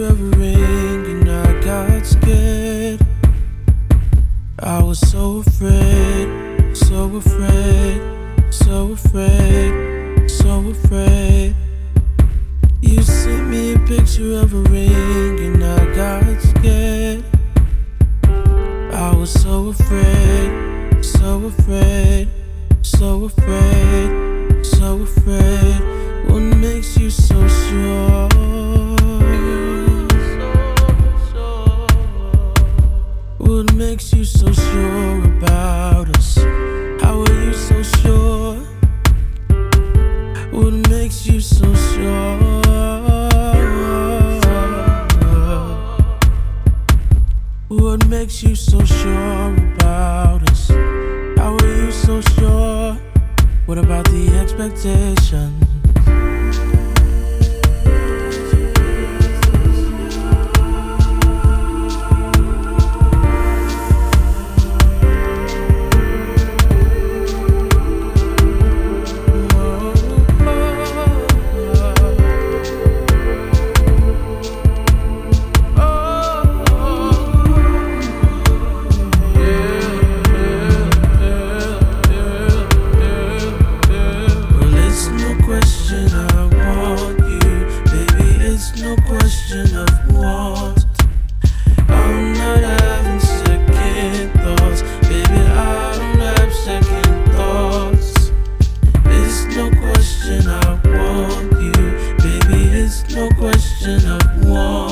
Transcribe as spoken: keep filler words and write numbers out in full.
of a ring and I got scared. I was so afraid, so afraid, so afraid, so afraid. You sent me a picture of a ring and I got scared. I was so afraid, so afraid, so afraid, so afraid. What makes you so sure? What makes you so sure about us? How are you so sure? What makes you so sure? What makes you so sure about us? How are you so sure? What about the expectations? No question of want. I'm not having second thoughts, baby. I don't have second thoughts. It's no question I want you, baby. It's no question of want.